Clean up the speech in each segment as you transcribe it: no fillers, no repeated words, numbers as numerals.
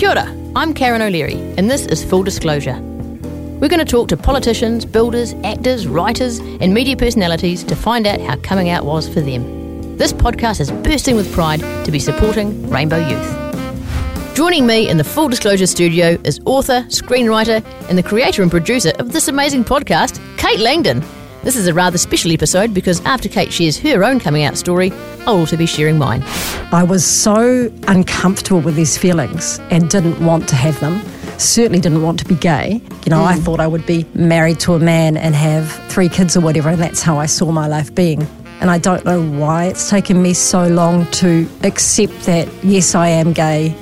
Kia ora, I'm Karen O'Leary, and this is Full Disclosure. We're going to talk to politicians, builders, actors, writers, and media personalities to find out how coming out was for them. This podcast is bursting with pride to be supporting Rainbow Youth. Joining me in the Full Disclosure studio is author, screenwriter, and the creator and producer of this amazing podcast, Kate Langdon. This is a rather special episode because after Kate shares her own coming out story, I'll also be sharing mine. I was so uncomfortable with these feelings and didn't want to have them. Certainly didn't want to be gay. I thought I would be married to a man and have 3 kids or whatever, and that's how I saw my life being. And I don't know why it's taken me so long to accept that, yes, I am gay.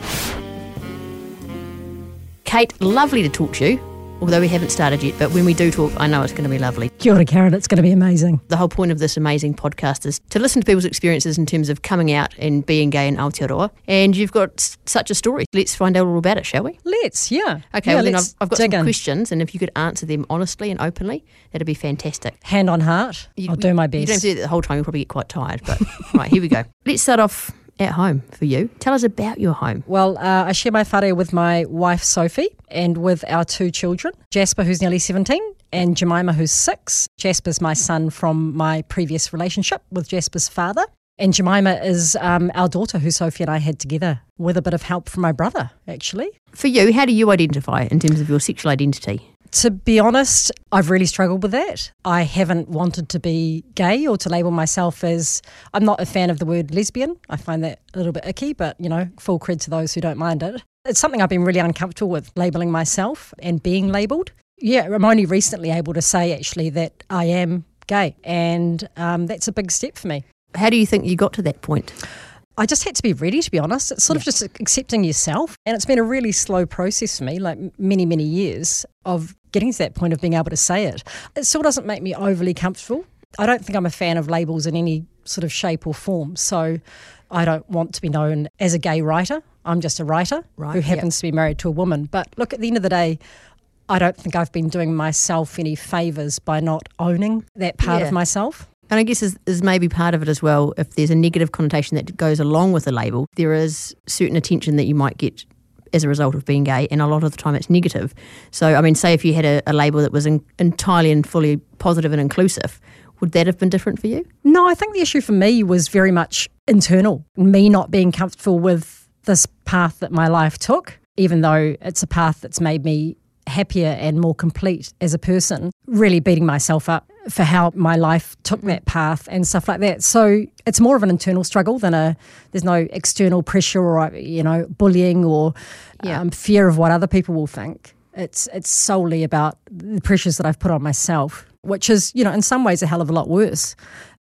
Kate, lovely to talk to you. Although we haven't started yet, but when we do talk, I know it's going to be lovely. Kia ora, Karen, it's going to be amazing. The whole point of this amazing podcast is to listen to people's experiences in terms of coming out and being gay in Aotearoa. And you've got such a story. Let's find out all about it, shall we? Let's, yeah. Okay, yeah, well then I've got some in. questions, and if you could answer them honestly and openly, that'd be fantastic. Hand on heart, I'll do my best. You don't have to do it the whole time, you'll probably get quite tired. But right, here we go. Let's start off at home for you. Tell us about your home. Well, I share my whare with my wife, Sophie, and with our 2 children, Jasper, who's nearly 17, and Jemima, who's 6. Jasper's my son from my previous relationship with Jasper's father. And Jemima is our daughter who Sophie and I had together with a bit of help from my brother, actually. For you, how do you identify in terms of your sexual identity? To be honest, I've really struggled with that. I haven't wanted to be gay or to label myself as... I'm not a fan of the word lesbian. I find that a little bit icky, but, full cred to those who don't mind it. It's something I've been really uncomfortable with, labelling myself and being labelled. Yeah, I'm only recently able to say, actually, that I am gay, and that's a big step for me. How do you think you got to that point? I just had to be ready, to be honest. It's sort of just accepting yourself. And it's been a really slow process for me, like many, many years of getting to that point of being able to say it. It still doesn't make me overly comfortable. I don't think I'm a fan of labels in any sort of shape or form. So I don't want to be known as a gay writer. I'm just a writer who happens to be married to a woman. But look, at the end of the day, I don't think I've been doing myself any favours by not owning that part of myself. And I guess is maybe part of it as well, if there's a negative connotation that goes along with the label, there is certain attention that you might get as a result of being gay, and a lot of the time it's negative. So, I mean, say if you had a label that was entirely and fully positive and inclusive, would that have been different for you? No, I think the issue for me was very much internal, me not being comfortable with this path that my life took, even though it's a path that's made me happier and more complete as a person, really beating myself up for how my life took that path and stuff like that. So it's more of an internal struggle than there's no external pressure or, bullying or fear of what other people will think. It's solely about the pressures that I've put on myself, which is, in some ways a hell of a lot worse.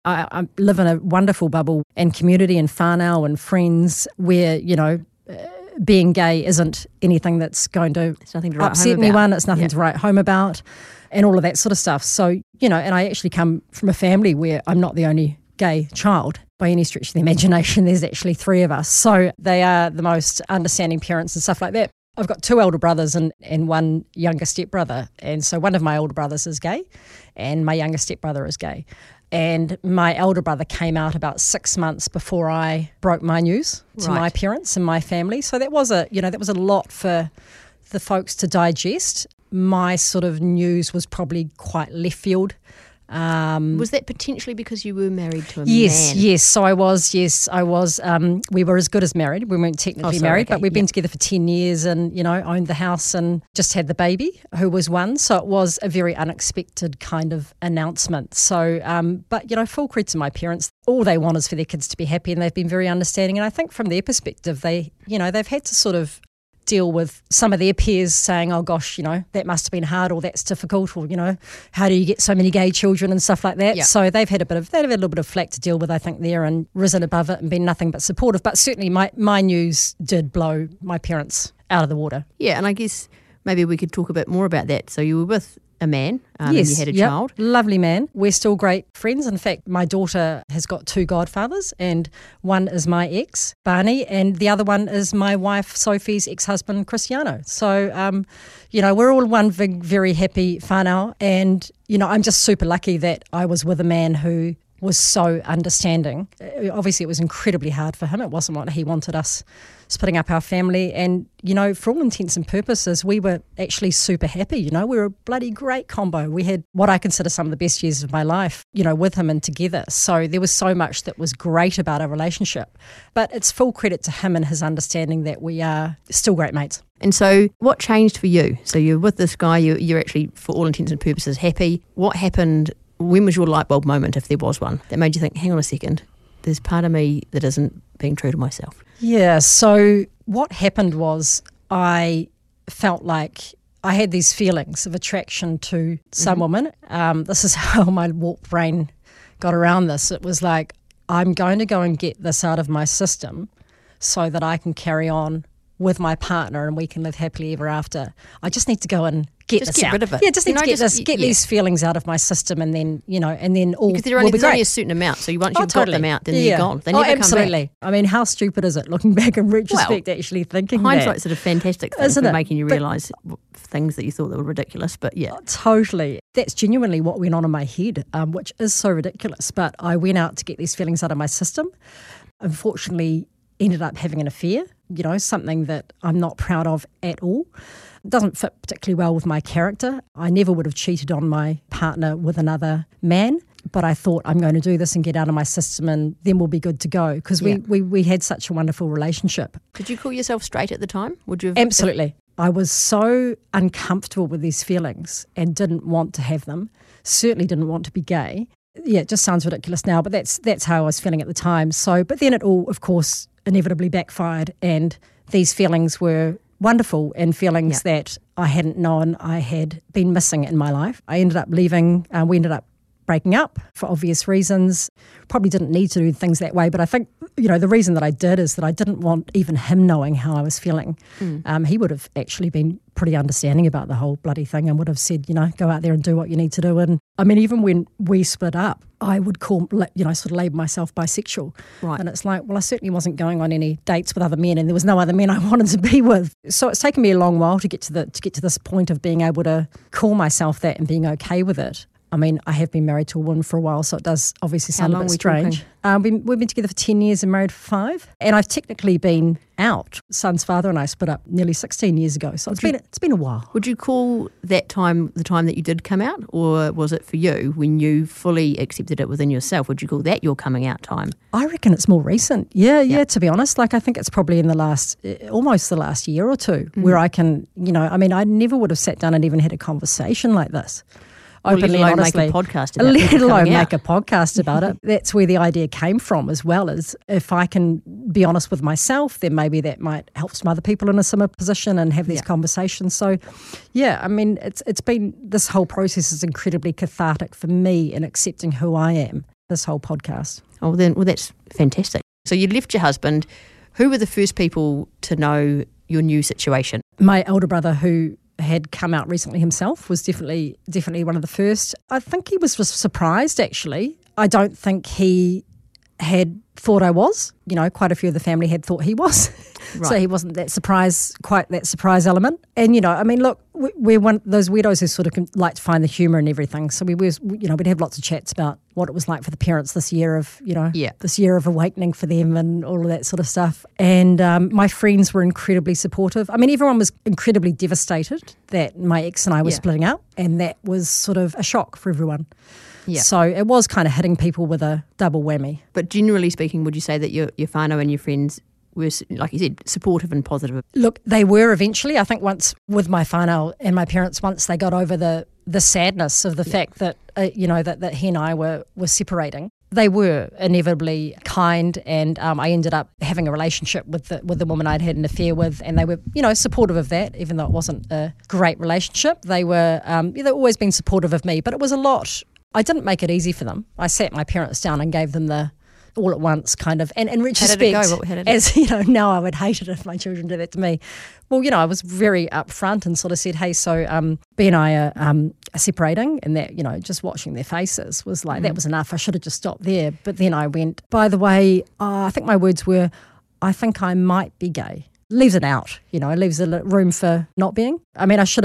I live in a wonderful bubble and community and whānau and friends where, being gay isn't anything that's going to upset anyone. It's nothing to write home about and all of that sort of stuff. So, and I actually come from a family where I'm not the only gay child by any stretch of the imagination. There's actually 3 of us. So they are the most understanding parents and stuff like that. I've got 2 elder brothers and 1 younger stepbrother. And so one of my older brothers is gay and my younger stepbrother is gay. And my elder brother came out about 6 months before I broke my news to my parents and my family. So that was a lot for the folks to digest. My sort of news was probably quite left field. Was that potentially because you were married to a man? Yes. So I was. We were as good as married. We weren't technically married, but we've been together for 10 years and, owned the house and just had the baby, who was 1. So it was a very unexpected kind of announcement. So, but, full credit to my parents. All they want is for their kids to be happy, and they've been very understanding. And I think from their perspective, they've had to sort of deal with some of their peers saying, oh gosh, that must have been hard, or that's difficult, or, how do you get so many gay children and stuff like that. Yeah. So they've had a little bit of flack to deal with, I think, there, and risen above it and been nothing but supportive. But certainly my news did blow my parents out of the water. Yeah, and I guess maybe we could talk a bit more about that. So you were with a man, yes, and you had a child. Lovely man. We're still great friends. In fact, my daughter has got 2 godfathers, and one is my ex, Barney, and the other one is my wife, Sophie's ex-husband, Cristiano. So, we're all one big, very happy whānau, and, I'm just super lucky that I was with a man who was so understanding. Obviously, it was incredibly hard for him. It wasn't what he wanted us splitting up our family. And, for all intents and purposes, we were actually super happy. We were a bloody great combo. We had what I consider some of the best years of my life, with him and together. So there was so much that was great about our relationship. But it's full credit to him and his understanding that we are still great mates. And so what changed for you? So you're with this guy, you're actually, for all intents and purposes, happy. What happened? When was your light bulb moment, if there was one, that made you think, hang on a second, there's part of me that isn't being true to myself? Yeah, so what happened was I felt like I had these feelings of attraction to some woman. This is how my warped brain got around this. It was like, I'm going to go and get this out of my system so that I can carry on with my partner and we can live happily ever after. I just need to go and get rid of it. Yeah, just need to get these feelings out of my system, and then all because there's only a certain amount. So once you've got them out, then they're gone. They never absolutely. come back. I mean, how stupid is it looking back in retrospect? Actually thinking hindsight's sort of fantastic thing isn't for it? Making you realise things that you thought that were ridiculous. But yeah, totally. That's genuinely what went on in my head, which is so ridiculous. But I went out to get these feelings out of my system. Unfortunately, ended up having an affair. Something that I'm not proud of at all. It doesn't fit particularly well with my character. I never would have cheated on my partner with another man, but I thought I'm going to do this and get out of my system and then we'll be good to go because we had such a wonderful relationship. Did you call yourself straight at the time? Would you have? Absolutely. I was so uncomfortable with these feelings and didn't want to have them, certainly didn't want to be gay. Yeah, it just sounds ridiculous now, but that's how I was feeling at the time. So, but then it all, of course, inevitably backfired, and these feelings were wonderful and feelings that I hadn't known I had been missing in my life. I ended up leaving. We ended up breaking up for obvious reasons. Probably didn't need to do things that way, but I think, the reason that I did is that I didn't want even him knowing how I was feeling. He would have actually been pretty understanding about the whole bloody thing and would have said, go out there and do what you need to do. And I mean, even when we split up, I would sort of label myself bisexual. Right. And it's like, well, I certainly wasn't going on any dates with other men, and there was no other men I wanted to be with. So it's taken me a long while to get to this point of being able to call myself that and being okay with it. I mean, I have been married to a woman for a while, so it does obviously sound a bit strange. We've been together for 10 years and married for 5. And I've technically been out. Son's father and I split up nearly 16 years ago, so it's been a while. Would you call that time the time that you did come out, or was it for you when you fully accepted it within yourself? Would you call that your coming out time? I reckon it's more recent. Yeah, to be honest. Like, I think it's probably in almost the last year or two where I can, I never would have sat down and even had a conversation like this. Openly and honestly, make a podcast about let alone make a podcast about it. That's where the idea came from, as well as if I can be honest with myself, then maybe that might help some other people in a similar position and have these conversations. So, it's been, this whole process is incredibly cathartic for me in accepting who I am. This whole podcast. Well, that's fantastic. So you left your husband. Who were the first people to know your new situation? My elder brother, who had come out recently himself, was definitely one of the first. I think he was surprised, actually. I don't think he had thought I was. Quite a few of the family had thought he was. Right. So he wasn't quite that surprise element. And, look, we're one of those weirdos who sort of like to find the humour in everything. So we'd have lots of chats about what it was like for the parents this year of, this year of awakening for them and all of that sort of stuff. And my friends were incredibly supportive. I mean, everyone was incredibly devastated that my ex and I were splitting up, and that was sort of a shock for everyone. Yeah. So it was kind of hitting people with a double whammy. But generally speaking, would you say that your whānau and your friends were, like you said, supportive and positive? Look, they were eventually. I think once with my whānau and my parents, once they got over the sadness of the fact that, that he and I were separating, they were inevitably kind, and I ended up having a relationship with the woman I'd had an affair with, and they were, supportive of that, even though it wasn't a great relationship. They were, they've always been supportive of me, but it was a lot. I didn't make it easy for them. I sat my parents down and gave them the all at once kind of, and in retrospect, now I would hate it if my children did that to me. Well, I was very upfront and sort of said, hey, so B and I are separating, and that, just watching their faces was like, that was enough. I should have just stopped there. But then I went, by the way, I think my words were, I think I might be gay. Leaves it out, leaves a room for not being. I mean, I should have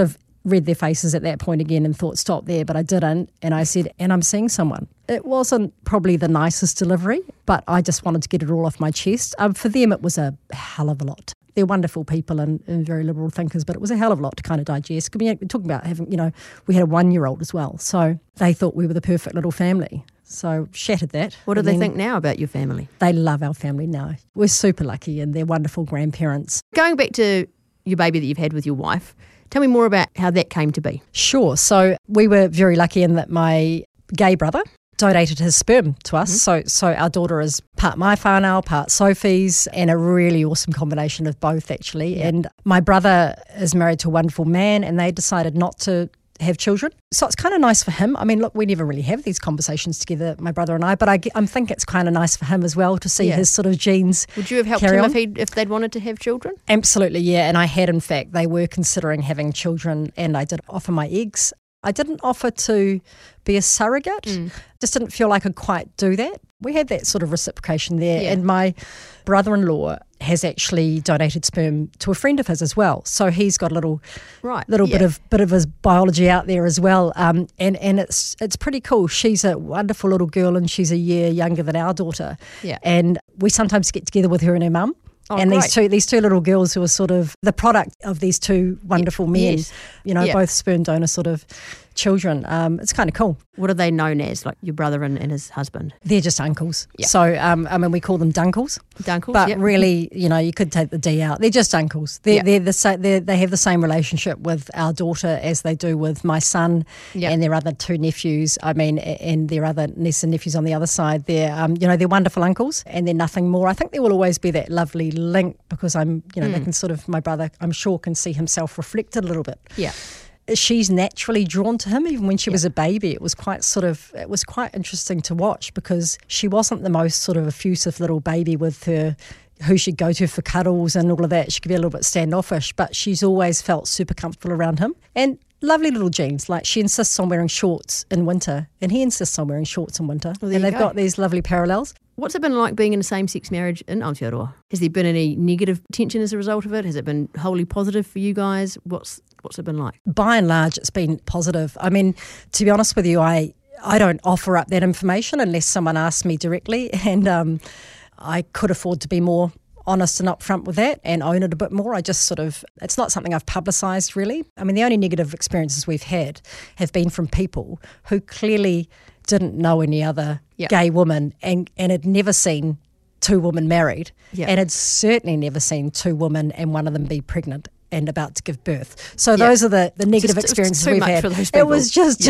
read their faces at that point again and thought, stop there, but I didn't. And I said, and I'm seeing someone. It wasn't probably the nicest delivery, but I just wanted to get it all off my chest. For them, it was a hell of a lot. They're wonderful people and very liberal thinkers, but it was a hell of a lot to kind of digest. We're talking about having, we had a 1-year-old as well. So they thought we were the perfect little family. So shattered that. What do they think now about your family? They love our family now. We're super lucky and they're wonderful grandparents. Going back to your baby that you've had with your wife, tell me more about how that came to be. Sure. So we were very lucky in that my gay brother donated his sperm to us. Mm-hmm. So our daughter is part my whānau, part Sophie's, and a really awesome combination of both, actually. Yeah. And my brother is married to a wonderful man, and they decided not to have children. So it's kind of nice for him. I mean, look, we never really have these conversations together, my brother and I, but I think it's kind of nice for him as well to see his sort of genes. Would you have helped him if they'd wanted to have children? Absolutely, yeah. And I had, in fact, they were considering having children, and I did offer my eggs. I didn't offer to be a surrogate. Just didn't feel like I could quite do that. We had that sort of reciprocation there. And my brother-in-law has actually donated sperm to a friend of his as well. So he's got a little bit of his biology out there as well. And it's pretty cool. She's a wonderful little girl and she's a year younger than our daughter. Yeah. And we sometimes get together with her and her mum. Oh, and great. these two little girls who are sort of the product of these two wonderful men, both sperm donor sort of children. It's kind of cool. What are they known as, like your brother and his husband? They're just uncles. Yep. So, we call them dunkles. Dunkles, but really, you could take the D out. They're just uncles. They have the same relationship with our daughter as they do with my son and their other two nephews. And their other niece and nephews on the other side. They're wonderful uncles, and they're nothing more. I think there will always be that lovely link because they can sort of, my brother, I'm sure, can see himself reflected a little bit. Yeah. She's naturally drawn to him. Even when she was a baby, it was quite interesting to watch because she wasn't the most sort of effusive little baby with her who she'd go to for cuddles and all of that. She could be a little bit standoffish, but she's always felt super comfortable around him. And lovely little genes, like she insists on wearing shorts in winter and he insists on wearing shorts in winter. Well, and they've got these lovely parallels. What's it been like being in a same-sex marriage in Aotearoa? Has there been any negative tension as a result of it? Has it been wholly positive for you guys? What's it been like? By and large, it's been positive. I mean, to be honest with you, I don't offer up that information unless someone asks me directly, and I could afford to be more honest and upfront with that and own it a bit more. It's not something I've publicised really. I mean, the only negative experiences we've had have been from people who clearly didn't know any other gay woman and had never seen two women married and had certainly never seen two women and one of them be pregnant and about to give birth. So those are the negative experiences we've had. It was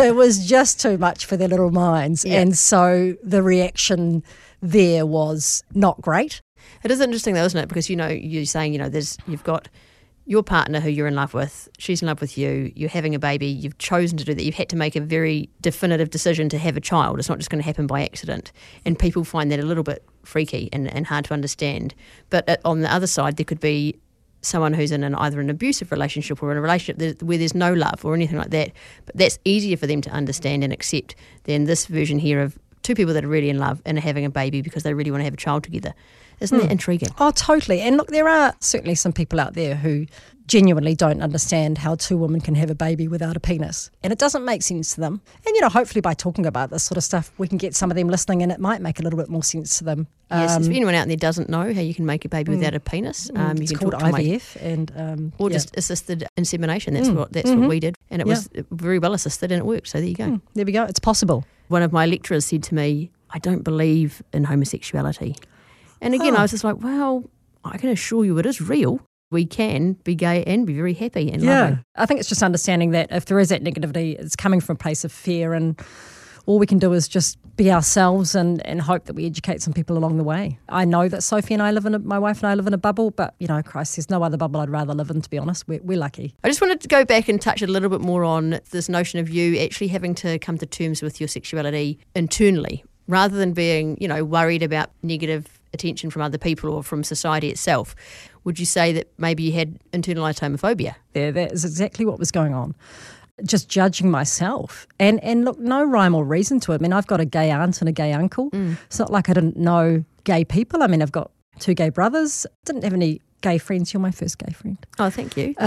just too much for their little minds. Yeah. And so the reaction there was not great. It is interesting though, isn't it? Because, you're saying, you've got your partner who you're in love with, she's in love with you, you're having a baby, you've chosen to do that, you've had to make a very definitive decision to have a child. It's not just going to happen by accident. And people find that a little bit freaky and hard to understand. But on the other side, there could be someone who's in either an abusive relationship or in a relationship where there's no love or anything like that. But that's easier for them to understand and accept than this version here of two people that are really in love and are having a baby because they really want to have a child together. Isn't that intriguing? Oh, totally. And look, there are certainly some people out there who genuinely don't understand how two women can have a baby without a penis. And it doesn't make sense to them. And, hopefully by talking about this sort of stuff, we can get some of them listening and it might make a little bit more sense to them. Yes, if anyone out there doesn't know how you can make a baby without a penis, it's you can called talk to IVF or just assisted insemination. That's what we did. And it was very well assisted and it worked. So there you go. There we go. It's possible. One of my lecturers said to me, I don't believe in homosexuality. And again, I was just like, well, I can assure you it is real. We can be gay and be very happy and loving. I think it's just understanding that if there is that negativity, it's coming from a place of fear, and all we can do is just be ourselves and hope that we educate some people along the way. I know that Sophie and I my wife and I live in a bubble, but, Christ, there's no other bubble I'd rather live in, to be honest. We're lucky. I just wanted to go back and touch a little bit more on this notion of you actually having to come to terms with your sexuality internally, rather than being, worried about negative attention from other people or from society itself. Would you say that maybe you had internalised homophobia? Yeah, that is exactly what was going on. Just judging myself. And look, no rhyme or reason to it. I mean, I've got a gay aunt and a gay uncle. It's not like I didn't know gay people. I mean, I've got two gay brothers. Didn't have any gay friends. You're my first gay friend. Oh, thank you.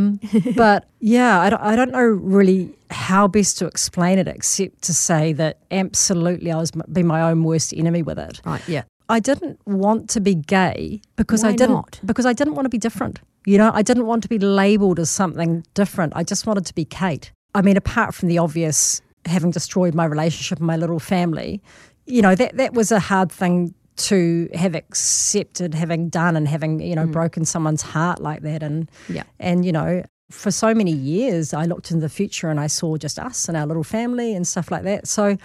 But yeah, I don't know really how best to explain it except to say that absolutely I was being my own worst enemy with it. Right, yeah. I didn't want to be gay because Why I didn't not? because I didn't want to be different. You know, I didn't want to be labelled as something different. I just wanted to be Kate. I mean, apart from the obvious having destroyed my relationship and my little family, you know, that was a hard thing to have accepted, having done and having, you know, broken someone's heart like that. And, you know, for so many years I looked into the future and I saw just us and our little family and stuff like that. So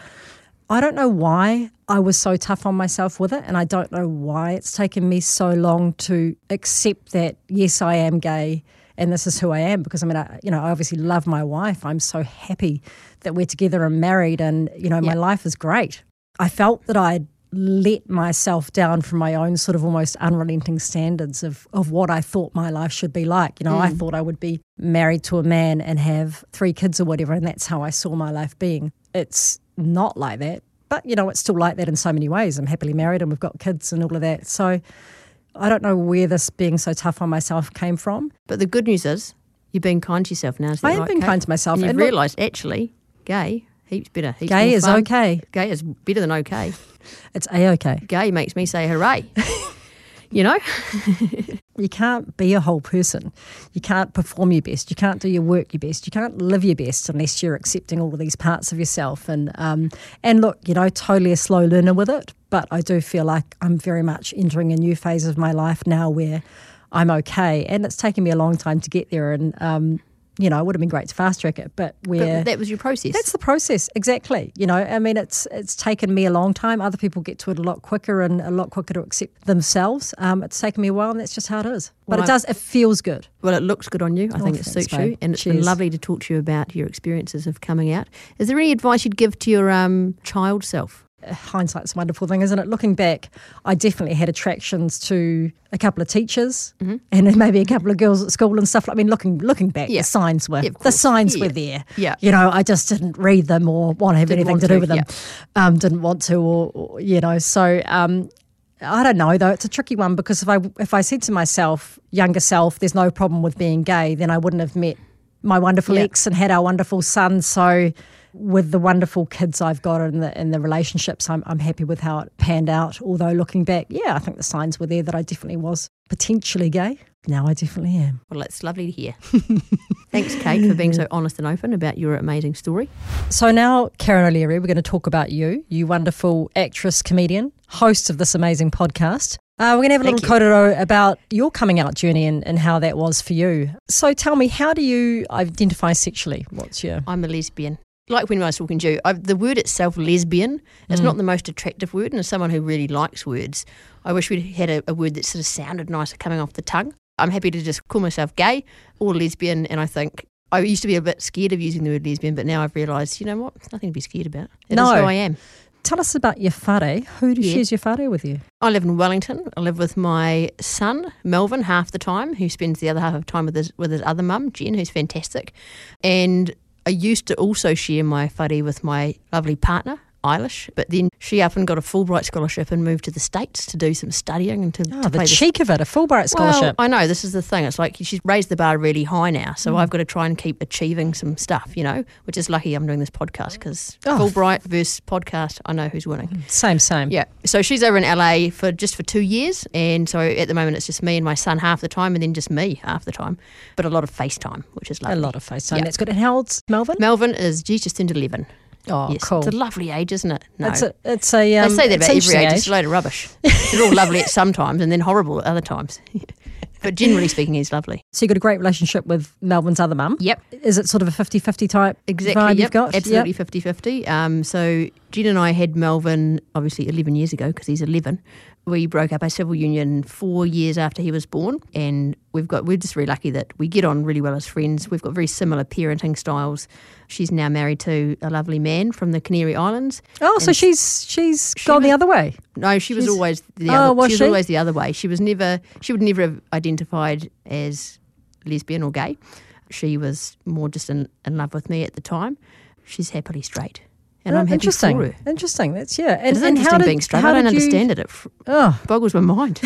I don't know why I was so tough on myself with it, and I don't know why it's taken me so long to accept that, yes, I am gay and this is who I am, because I mean, I obviously love my wife. I'm so happy that we're together and married, and, you know, my life is great. I felt that I'd let myself down from my own sort of almost unrelenting standards of what I thought my life should be like. You know, I thought I would be married to a man and have 3 kids or whatever, and that's how I saw my life being. It's not like that, but, you know, it's still like that in so many ways. I'm happily married and we've got kids and all of that. So I don't know where this being so tough on myself came from. But the good news is you're being kind to yourself now. I am being kind to myself. And you've realised, actually, gay, heaps better. Heaps gay more is fun. okay. Gay is better than okay. It's A-okay. Gay makes me say hooray. You know? You can't be a whole person. You can't perform your best. You can't do your work your best. You can't live your best unless you're accepting all of these parts of yourself. And look, you know, totally a slow learner with it, but I do feel like I'm very much entering a new phase of my life now where I'm okay. And it's taken me a long time to get there. And, you know, it would have been great to fast track it, but that was your process. That's the process, exactly. You know, I mean, it's taken me a long time. Other people get to it a lot quicker and a lot quicker to accept themselves. It's taken me a while, and that's just how it is. But it feels good. Well, it looks good on you. I think it thanks, suits you. And it's been Cheers. lovely to talk to you about your experiences of coming out. Is there any advice you'd give to your child self? Hindsight's a wonderful thing, isn't it? Looking back, I definitely had attractions to a couple of teachers and then maybe a couple of girls at school and stuff. I mean, looking back, the signs were were there. Yeah. You know, I just didn't read them or want to have anything to do with them. Yeah. Didn't want to, or you know. So I don't know though. It's a tricky one, because if I said to myself, younger self, there's no problem with being gay, then I wouldn't have met my wonderful ex and had our wonderful son. So with the wonderful kids I've got and the relationships, I'm happy with how it panned out. Although looking back, I think the signs were there that I definitely was potentially gay. Now I definitely am. Well, it's lovely to hear. Thanks, Kate, for being so honest and open about your amazing story. So now, Karen O'Leary, we're going to talk about you wonderful actress, comedian, host of this amazing podcast. We're going to have a little kōrero about your coming out journey and how that was for you. So tell me, how do you identify sexually? I'm a lesbian. Like when I was talking to you, the word itself, lesbian, is not the most attractive word. And as someone who really likes words, I wish we'd had a word that sort of sounded nicer coming off the tongue. I'm happy to just call myself gay or lesbian. And I think I used to be a bit scared of using the word lesbian, but now I've realised, you know what, there's nothing to be scared about. It is who I am. Tell us about your whare. Who shares your whare with you? I live in Wellington. I live with my son, Melvin, half the time, who spends the other half of the time with his other mum, Jen, who's fantastic. And I used to also share my whare with my lovely partner, Eilish, but then she up and got a Fulbright scholarship and moved to the States to do some studying and to play the cheek of it, a Fulbright scholarship. Well, I know, this is the thing. It's like she's raised the bar really high now, so I've got to try and keep achieving some stuff, you know, which is lucky I'm doing this podcast, because Fulbright versus podcast, I know who's winning. Same. Yeah. So she's over in LA for 2 years, and so at the moment it's just me and my son half the time, and then just me half the time, but a lot of FaceTime, which is lovely. A lot of FaceTime. Yeah. That's good. And how old's Melvin? Melvin is just turned 11. Oh, yes, cool. It's a lovely age, isn't it? No. It's a they say that about every age. It's a load of rubbish. They're all lovely at some times and then horrible at other times. But generally speaking, he's lovely. So you've got a great relationship with Melvin's other mum? Yep. Is it sort of a 50-50 type vibe you've got? Absolutely 50-50. So Jen and I had Melvin, obviously 11 years ago, because he's 11. We broke up our civil union 4 years after he was born, and we're just very lucky that we get on really well as friends. We've got very similar parenting styles. She's now married to a lovely man from the Canary Islands. Oh, so she's gone the other way. No, she was always the other. Was she? Always the other way. She would never have identified as lesbian or gay. She was more just in love with me at the time. She's happily straight. And I'm happy for her. Interesting. That's, yeah. And it's interesting being straight. I don't understand it. It boggles my mind.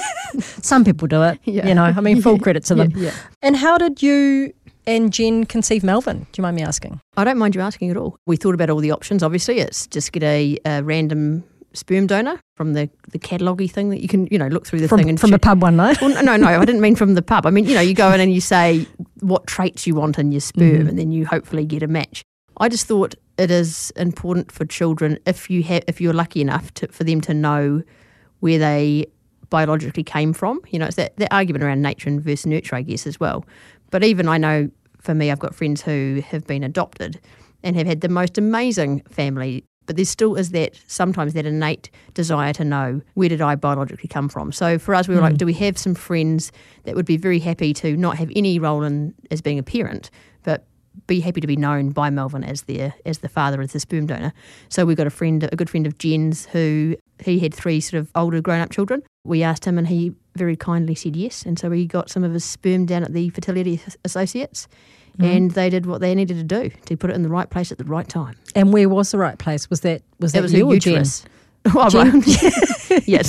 Some people do it, I mean, full credit to them. Yeah. And how did you and Jen conceive Melvin? Do you mind me asking? I don't mind you asking at all. We thought about all the options, obviously. It's just get a random sperm donor from the catalogue-y thing that you can, look through the thing. And from the pub one night? Well, no, I didn't mean from the pub. I mean, you go in and you say what traits you want in your sperm and then you hopefully get a match. I just thought it is important for children, if you're lucky enough for them to know where they biologically came from. It's that argument around nature and versus nurture, I guess, as well. But even I know, for me, I've got friends who have been adopted and have had the most amazing family, but there still is sometimes that innate desire to know, where did I biologically come from? So for us, we were like, do we have some friends that would be very happy to not have any role as being a parent, but be happy to be known by Melvin as the father of the sperm donor. So we got a good friend of Jen's who he had 3 sort of older grown-up children. We asked him and he very kindly said yes. And so we got some of his sperm down at the Fertility Associates and they did what they needed to do to put it in the right place at the right time. And where was the right place? Was that you or Jen? Oh, Jen? Right. Yes.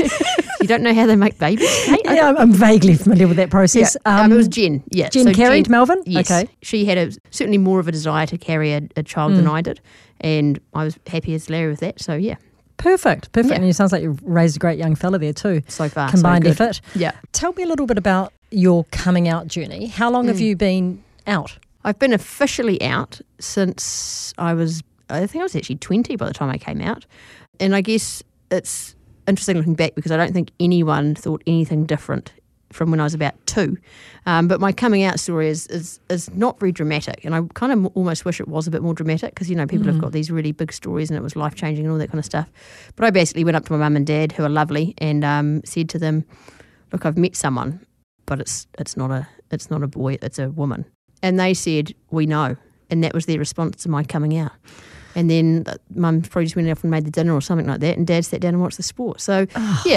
You don't know how they make babies? Hey, yeah, I'm vaguely familiar with that process. Yeah. It was Jen. Yeah. Jen carried Melvin? Yes. Okay. She had certainly more of a desire to carry a child than I did, and I was happy as Larry with that. So, yeah. Perfect. Yeah. And it sounds like you've raised a great young fella there too. So far, combined so effort. Yeah. Tell me a little bit about your coming out journey. How long have you been out? I've been officially out since I think I was actually 20 by the time I came out. And I guess it's interesting looking back because I don't think anyone thought anything different from when I was about 2. But my coming out story is not very dramatic, and I kind of almost wish it was a bit more dramatic because, people have got these really big stories and it was life-changing and all that kind of stuff. But I basically went up to my mum and dad, who are lovely, and said to them, look, I've met someone, but it's not a boy, it's a woman. And they said, we know. And that was their response to my coming out. And then Mum probably just went off and made the dinner or something like that, and Dad sat down and watched the sport. So,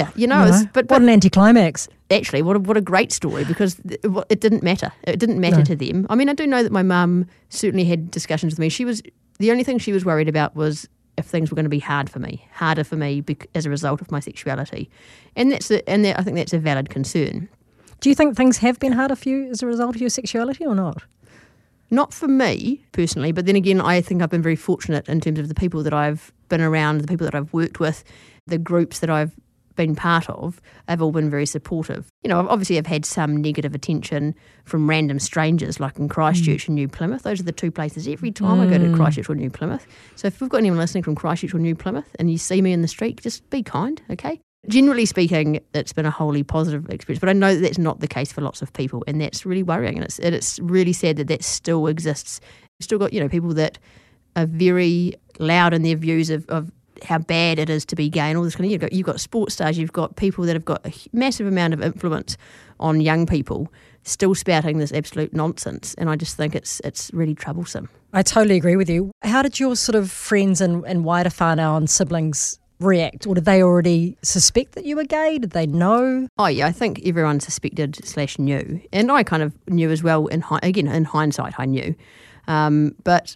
but what an anticlimax. Actually, what a great story, because it didn't matter. It didn't matter to them. I mean, I do know that my mum certainly had discussions with me. The only thing she was worried about was if things were going to be harder for me as a result of my sexuality. And I think that's a valid concern. Do you think things have been harder for you as a result of your sexuality or not? Not for me, personally, but then again, I think I've been very fortunate in terms of the people that I've been around, the people that I've worked with, the groups that I've been part of, have all been very supportive. Obviously I've had some negative attention from random strangers, like in Christchurch and New Plymouth. Those are the 2 places every time I go to Christchurch or New Plymouth. So if we've got anyone listening from Christchurch or New Plymouth and you see me in the street, just be kind, okay? Generally speaking, it's been a wholly positive experience, but I know that's not the case for lots of people, and that's really worrying, and it's really sad that still exists. You've still got, people that are very loud in their views of how bad it is to be gay and all this kind of. You've got sports stars, you've got people that have got a massive amount of influence on young people still spouting this absolute nonsense, and I just think it's really troublesome. I totally agree with you. How did your sort of friends and wider whānau and siblings react, or did they already suspect that you were gay? Did they know? Oh yeah, I think everyone suspected / knew, and I kind of knew as well. In hindsight, I knew, but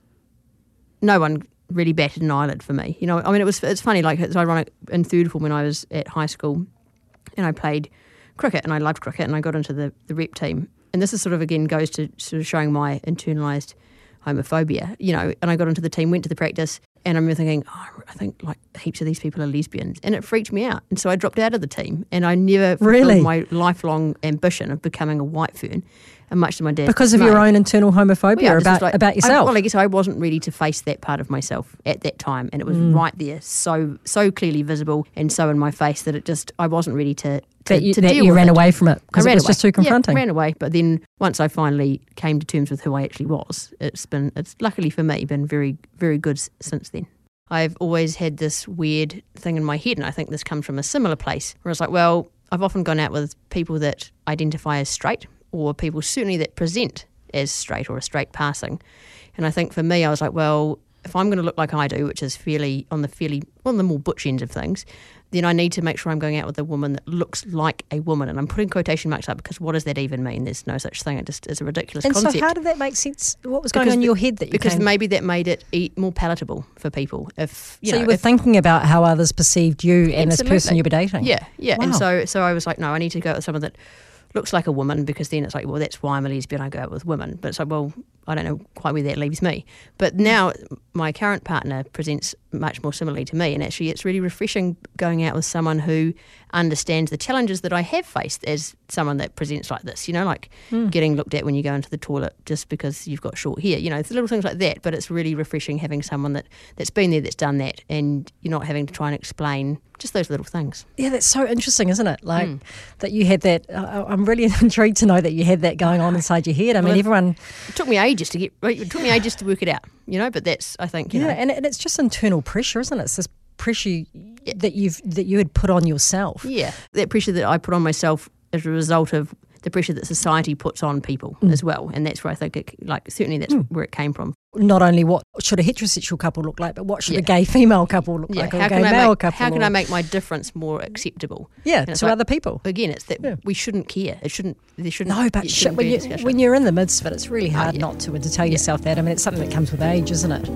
no one really batted an eyelid for me. I mean, it's funny. Like, it's ironic. In third form, when I was at high school, and I played cricket, and I loved cricket, and I got into the rep team, and this is sort of again goes to sort of showing my internalised homophobia. And I got into the team, went to the practice. And I remember thinking, I think like heaps of these people are lesbians. And it freaked me out. And so I dropped out of the team. And I never fulfilled my lifelong ambition of becoming a white fern. And much to my dad's because of your own internal homophobia about yourself. I guess I wasn't ready to face that part of myself at that time. And it was right there, so clearly visible and so in my face that I wasn't ready to deal with it. You ran away from it because it was just too confronting. Yeah, I ran away. But then once I finally came to terms with who I actually was, it's luckily for me been very, very good since then. I've always had this weird thing in my head, and I think this comes from a similar place, where it's like, well, I've often gone out with people that identify as straight, or people certainly that present as straight or a straight passing. And I think for me, I was like, well, if I'm going to look like I do, which is fairly on the more butch end of things, then I need to make sure I'm going out with a woman that looks like a woman. And I'm putting quotation marks up because what does that even mean? There's no such thing. It just is a ridiculous concept. And so how did that make sense? What was going on in your head because maybe that made it more palatable for people. If you were thinking about how others perceived you and this person you were dating. Yeah. Wow. And so I was like, no, I need to go out with someone that looks like a woman, because then it's like, well, that's why I'm a lesbian, I go out with women. But it's like, well, I don't know quite where that leaves me. But now my current partner presents much more similarly to me, and actually it's really refreshing going out with someone who understands the challenges that I have faced as someone that presents like this, like getting looked at when you go into the toilet just because you've got short hair, it's little things like that. But it's really refreshing having someone that's been there, that's done that, and you're not having to try and explain just those little things. Yeah, that's so interesting, isn't it? Like that you had that. I'm really intrigued to know that you had that going on inside your head. I mean, everyone. It took me ages to work it out, but that's, I think, and it's just internal pressure, isn't it? It's this pressure that you had put on yourself. Yeah, that pressure that I put on myself as a result of the pressure that society puts on people as well, and that's where I think certainly that's where it came from. Not only what should a heterosexual couple look like, but what should a gay female couple look like, or a gay male couple? How can I make my difference more acceptable? Yeah, to other people. Again, it's that we shouldn't care. There shouldn't. No, but when you're in the midst of it, it's really hard not to tell yourself that. I mean, it's something that comes with age, isn't it?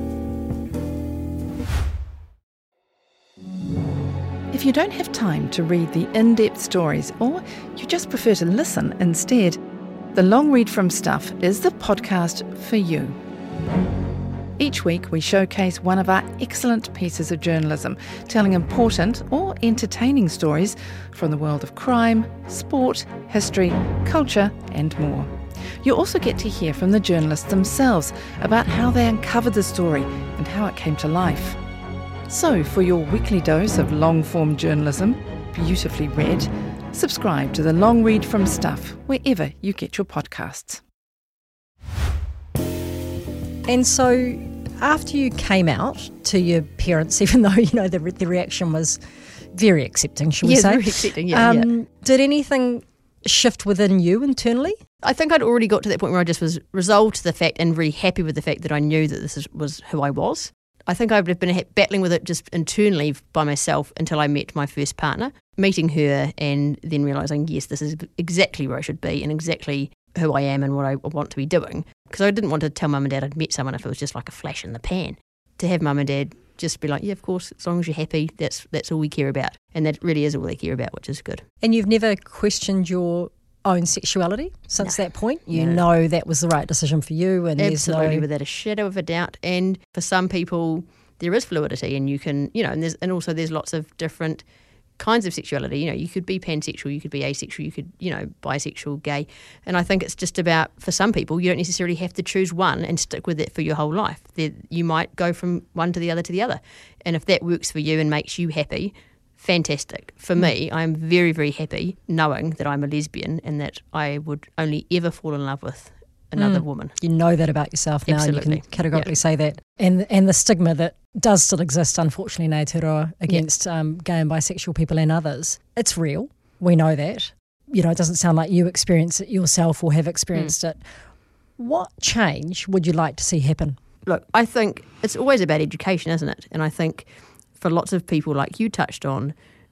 If you don't have time to read the in-depth stories, or you just prefer to listen instead, The Long Read from Stuff is the podcast for you. Each week we showcase one of our excellent pieces of journalism, telling important or entertaining stories from the world of crime, sport, history, culture and more. You also get to hear from the journalists themselves about how they uncovered the story and how it came to life. So for your weekly dose of long-form journalism, beautifully read, subscribe to The Long Read from Stuff wherever you get your podcasts. And so after you came out to your parents, even though, the reaction was very accepting, shall we say? Very accepting, Did anything shift within you internally? I think I'd already got to that point where I just was resolved to the fact and really happy with the fact that I knew that this was who I was. I think I've been battling with it just internally by myself until I met my first partner, meeting her and then realising, yes, this is exactly where I should be and exactly who I am and what I want to be doing. Because I didn't want to tell mum and dad I'd met someone if it was just like a flash in the pan. To have mum and dad just be like, yeah, of course, as long as you're happy, that's all we care about. And that really is all they care about, which is good. And you've never questioned your own sexuality since that point? You know that was the right decision for you? And absolutely, without a shadow of a doubt. And for some people, there is fluidity, and you can, and also there's lots of different kinds of sexuality. You could be pansexual, you could be asexual, you could, bisexual, gay. And I think it's just about, for some people, you don't necessarily have to choose one and stick with it for your whole life. You might go from one to the other to the other. And if that works for you and makes you happy, fantastic. For me, I'm very, very happy knowing that I'm a lesbian and that I would only ever fall in love with another woman. You know that about yourself now. Absolutely. And you can categorically say that. And the stigma that does still exist, unfortunately, in Aotearoa against gay and bisexual people and others, it's real. We know that. It doesn't sound like you experience it yourself or have experienced it. What change would you like to see happen? Look, I think it's always about education, isn't it? And I think for lots of people, like you touched on,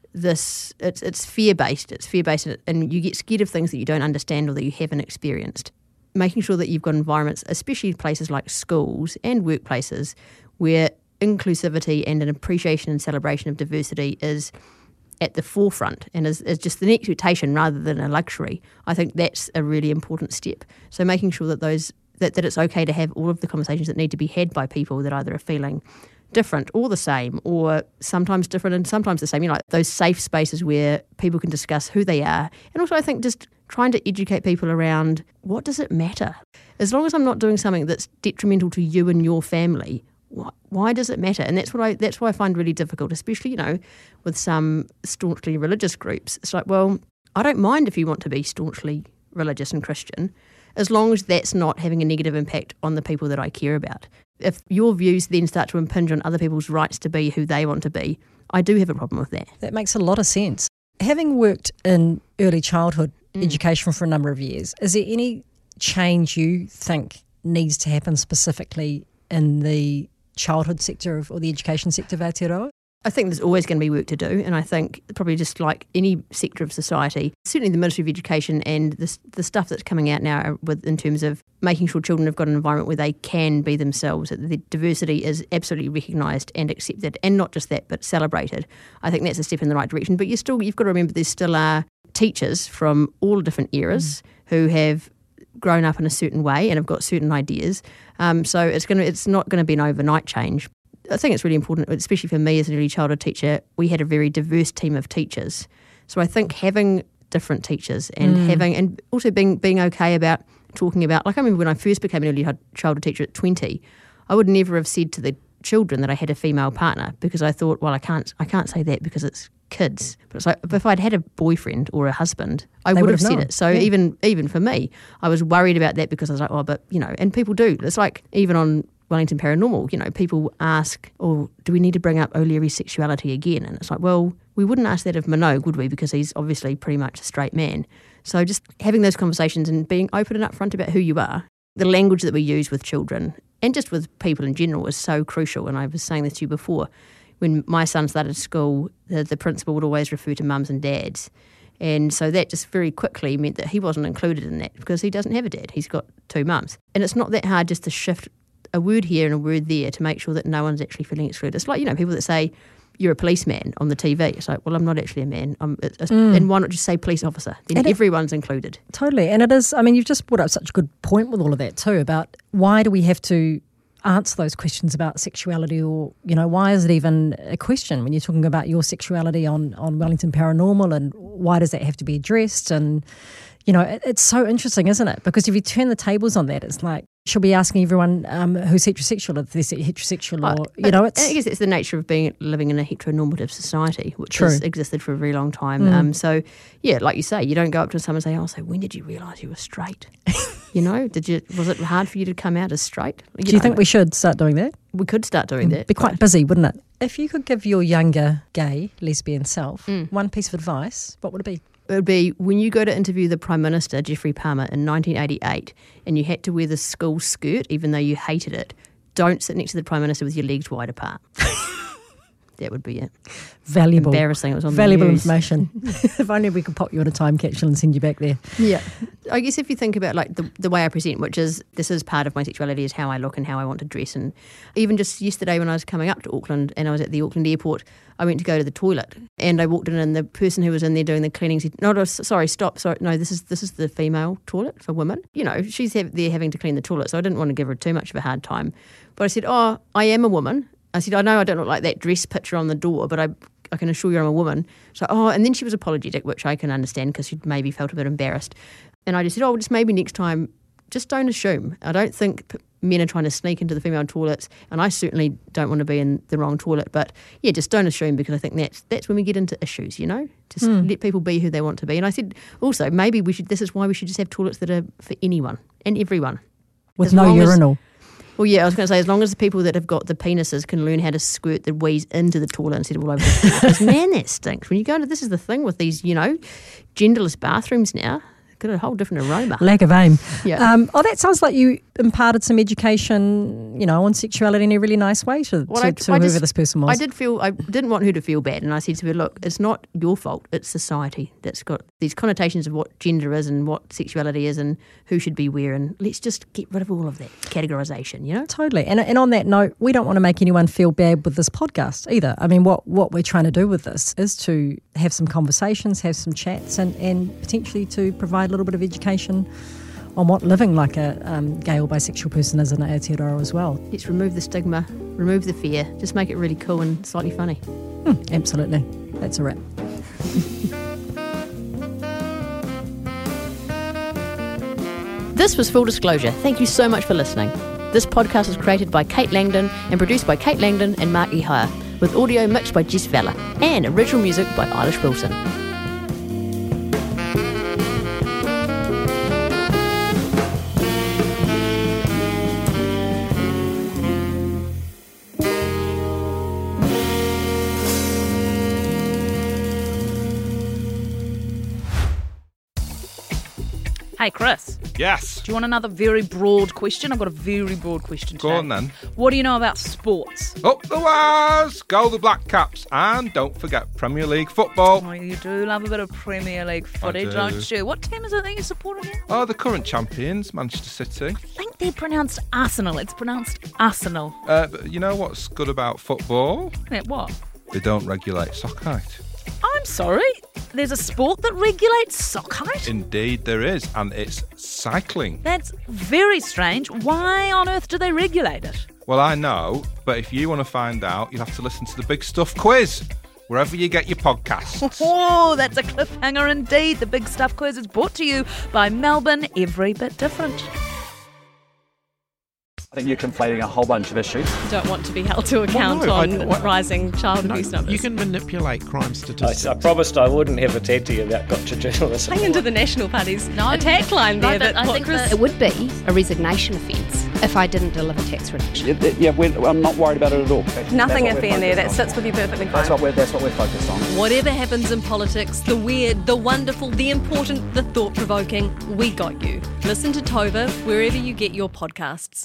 it's fear-based. It's fear-based, and you get scared of things that you don't understand or that you haven't experienced. Making sure that you've got environments, especially places like schools and workplaces, where inclusivity and an appreciation and celebration of diversity is at the forefront and is just an expectation rather than a luxury. I think that's a really important step. So making sure that that it's okay to have all of the conversations that need to be had by people that either are feeling different or the same, or sometimes different and sometimes the same, those safe spaces where people can discuss who they are. And also I think just trying to educate people around, what does it matter? As long as I'm not doing something that's detrimental to you and your family, why does it matter? And that's why I find really difficult, especially, with some staunchly religious groups. It's like, well, I don't mind if you want to be staunchly religious and Christian, as long as that's not having a negative impact on the people that I care about. If your views then start to impinge on other people's rights to be who they want to be, I do have a problem with that. That makes a lot of sense. Having worked in early childhood education for a number of years, is there any change you think needs to happen specifically in the childhood sector or the education sector of Aotearoa? I think there's always going to be work to do, and I think probably just like any sector of society, certainly the Ministry of Education and the stuff that's coming out now in terms of making sure children have got an environment where they can be themselves, that the diversity is absolutely recognised and accepted, and not just that, but celebrated. I think that's a step in the right direction. But you've got to remember there still are teachers from all different eras who have grown up in a certain way and have got certain ideas. So it's not going to be an overnight change. I think it's really important, especially for me as an early childhood teacher, we had a very diverse team of teachers. So I think having different teachers and also being okay about talking about, like I remember when I first became an early childhood teacher at 20, I would never have said to the children that I had a female partner because I thought, well, I can't say that because it's kids. But it's like, if I'd had a boyfriend or a husband, I would have said it. So even for me, I was worried about that because I was like, oh, but, and people do. It's like even on Wellington Paranormal, people ask, do we need to bring up O'Leary's sexuality again? And it's like, well, we wouldn't ask that of Minogue, would we? Because he's obviously pretty much a straight man. So just having those conversations and being open and upfront about who you are, the language that we use with children and just with people in general is so crucial. And I was saying this to you before. When my son started school, the principal would always refer to mums and dads. And so that just very quickly meant that he wasn't included in that because he doesn't have a dad. He's got two mums. And it's not that hard just to shift a word here and a word there to make sure that no one's actually feeling excluded. It's like, people that say, you're a policeman on the TV. It's like, well, I'm not actually a man. And why not just say police officer? Then everyone's included. Totally. And it is, you've just brought up such a good point with all of that too about why do we have to answer those questions about sexuality or, why is it even a question when you're talking about your sexuality on Wellington Paranormal and why does that have to be addressed? And, it's so interesting, isn't it? Because if you turn the tables on that, it's like, should be asking everyone who's heterosexual if they're heterosexual or, it's... I guess it's the nature of living in a heteronormative society, which has existed for a very long time. So, like you say, you don't go up to someone and say, when did you realise you were straight? Was it hard for you to come out as straight? Do you think we should start doing that? We could start doing that. Be quite busy, wouldn't it? If you could give your younger gay, lesbian self one piece of advice, what would it be? It would be when you go to interview the Prime Minister, Geoffrey Palmer, in 1988, and you had to wear the school skirt, even though you hated it, don't sit next to the Prime Minister with your legs wide apart. That would be it. Valuable. Embarrassing. It was on valuable the news. Information. If only we could pop you on a time capsule and send you back there. Yeah. I guess if you think about like the way I present, which is this is part of my sexuality, is how I look and how I want to dress. And even just yesterday when I was coming up to Auckland and I was at the Auckland airport, I went to go to the toilet and I walked in and the person who was in there doing the cleaning said, no, sorry, stop. Sorry, no, this is the female toilet for women. She's there having to clean the toilet, so I didn't want to give her too much of a hard time. But I said, I am a woman. I said, I know I don't look like that dress picture on the door, but I can assure you I'm a woman. So, and then she was apologetic, which I can understand because she maybe felt a bit embarrassed. And I just said, just maybe next time, just don't assume. I don't think men are trying to sneak into the female toilets, and I certainly don't want to be in the wrong toilet. But yeah, just don't assume, because I think that's when we get into issues, Just let people be who they want to be. And I said also, maybe this is why we should just have toilets that are for anyone and everyone. With no urinal. Well, yeah, I was going to say, as long as the people that have got the penises can learn how to squirt the wheeze into the toilet instead of all over the floor. Because, man, that stinks. When you go into, this is the thing with these, genderless bathrooms now. Got a whole different aroma. Lack of aim. Yeah. That sounds like you imparted some education, on sexuality in a really nice way to whoever this person was. I didn't want her to feel bad, and I said to her, look, it's not your fault, it's society that's got these connotations of what gender is and what sexuality is and who should be where, and let's just get rid of all of that categorisation, Totally. And on that note, we don't want to make anyone feel bad with this podcast either. I mean, what we're trying to do with this is to have some conversations, have some chats, and potentially to provide a little bit of education on what living like a gay or bisexual person is in Aotearoa as well. Let's remove the stigma, remove the fear, just make it really cool and slightly funny. Absolutely. That's a wrap. This was Full Disclosure. Thank you so much for listening. This podcast was created by Kate Langdon and produced by Kate Langdon and Mark Ihaya, with audio mixed by Jess Vella and original music by Eilish Wilson. Hey, Chris. Yes. Do you want another very broad question? I've got a very broad question today. Go on then. What do you know about sports? Up the wires! Go the Black Caps. And don't forget Premier League football. Oh, you do love a bit of Premier League footy, don't you? What team is it that you support again? Oh, the current champions, Manchester City. I think they're pronounced Arsenal. It's pronounced Arsenal. But you know what's good about football? Yeah, what? They don't regulate sock height. I'm sorry? There's a sport that regulates sock height? Indeed there is, and it's cycling. That's very strange. Why on earth do they regulate it? Well, I know, but if you want to find out, you'll have to listen to the Big Stuff quiz, wherever you get your podcasts. Oh, that's a cliffhanger indeed. The Big Stuff quiz is brought to you by Melbourne Every Bit Different. I think you're conflating a whole bunch of issues. Don't want to be held to account on rising child abuse numbers. You can manipulate crime statistics. I promised I wouldn't have attacked you about gotcha journalism. Hang into the National Party's attack line there. I think It would be a resignation offence if I didn't deliver tax reduction. I'm not worried about it at all. Nothing iffy in there. That sits with you perfectly fine. That's what we're focused on. Whatever happens in politics, the weird, the wonderful, the important, the thought-provoking, we got you. Listen to Tova wherever you get your podcasts.